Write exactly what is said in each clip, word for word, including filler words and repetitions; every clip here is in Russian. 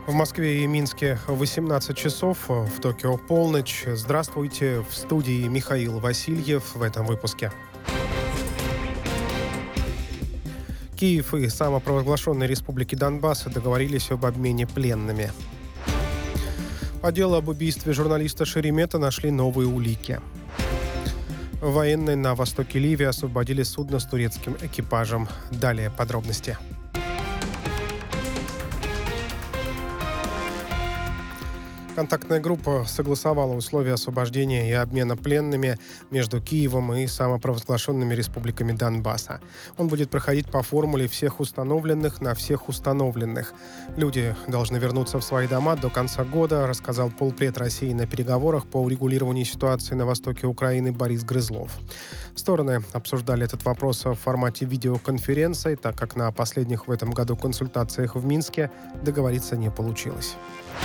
В Москве и Минске восемнадцать часов, в Токио полночь. Здравствуйте, в студии Михаил Васильев в этом выпуске. Киев и самопровозглашенные республики Донбасс договорились об обмене пленными. По делу об убийстве журналиста Шеремета нашли новые улики. Военные на востоке Ливии освободили судно с турецким экипажем. Далее подробности. Контактная группа согласовала условия освобождения и обмена пленными между Киевом и самопровозглашенными республиками Донбасса. Он будет проходить по формуле всех установленных на всех установленных. Люди должны вернуться в свои дома до конца года, рассказал полпред России на переговорах по урегулированию ситуации на востоке Украины Борис Грызлов. Стороны обсуждали этот вопрос в формате видеоконференции, так как на последних в этом году консультациях в Минске договориться не получилось.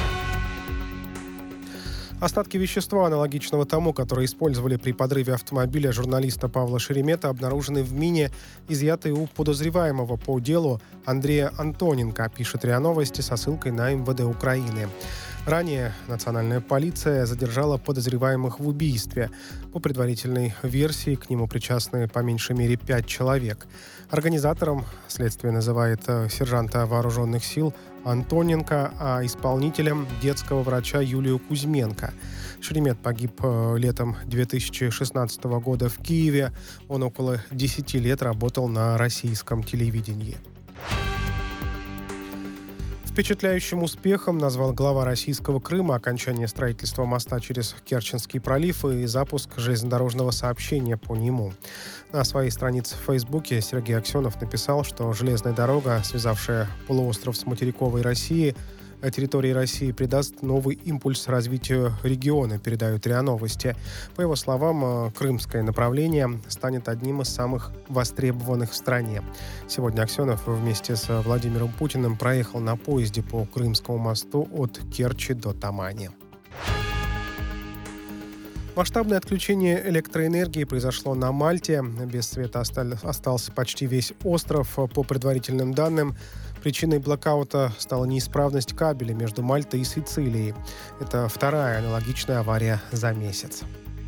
Остатки вещества, аналогичного тому, которое использовали при подрыве автомобиля журналиста Павла Шеремета, обнаружены в мине, изъятой у подозреваемого по делу Андрея Антоненко, пишет РИА Новости со ссылкой на эм вэ дэ Украины. Ранее национальная полиция задержала подозреваемых в убийстве. По предварительной версии к нему причастны по меньшей мере пять человек. Организатором следствие называет сержанта вооруженных сил Антоненко, а исполнителем детского врача Юлию Кузьменко. Шеремет погиб летом две тысячи шестнадцатого года в Киеве. Он около десяти лет работал на российском телевидении. Впечатляющим успехом назвал глава российского Крыма окончание строительства моста через Керченский пролив и запуск железнодорожного сообщения по нему. На своей странице в Фейсбуке Сергей Аксенов написал, что железная дорога, связавшая полуостров с материковой Россией, территории России, придаст новый импульс развитию региона, передают РИА Новости. По его словам, крымское направление станет одним из самых востребованных в стране. Сегодня Аксенов вместе с Владимиром Путиным проехал на поезде по Крымскому мосту от Керчи до Тамани. Масштабное отключение электроэнергии произошло на Мальте. Без света остался почти весь остров. По предварительным данным, причиной блокаута стала неисправность кабеля между Мальтой и Сицилией. Это вторая аналогичная авария за месяц.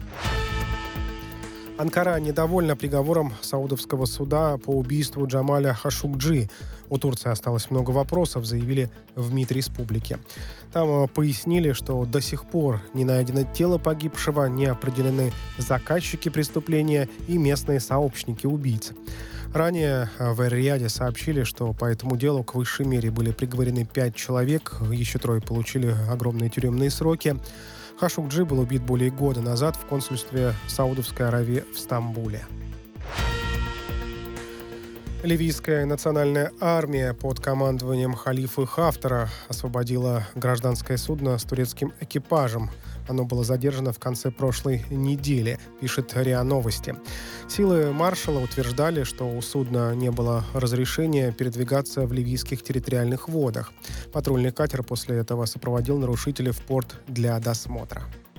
Анкара недовольна приговором саудовского суда по убийству Джамаля Хашукджи. У Турции осталось много вопросов, заявили в МИД республики. Там пояснили, что до сих пор не найдено тело погибшего, не определены заказчики преступления и местные сообщники убийц. Ранее в Эр-Рияде сообщили, что по этому делу к высшей мере были приговорены пять человек, еще трое получили огромные тюремные сроки. Хашукджи был убит более года назад в консульстве Саудовской Аравии в Стамбуле. Ливийская национальная армия под командованием халифа Хафтара освободила гражданское судно с турецким экипажем. Оно было задержано в конце прошлой недели, пишет РИА Новости. Силы маршала утверждали, что у судна не было разрешения передвигаться в ливийских территориальных водах. Патрульный катер после этого сопроводил нарушителей в порт для досмотра.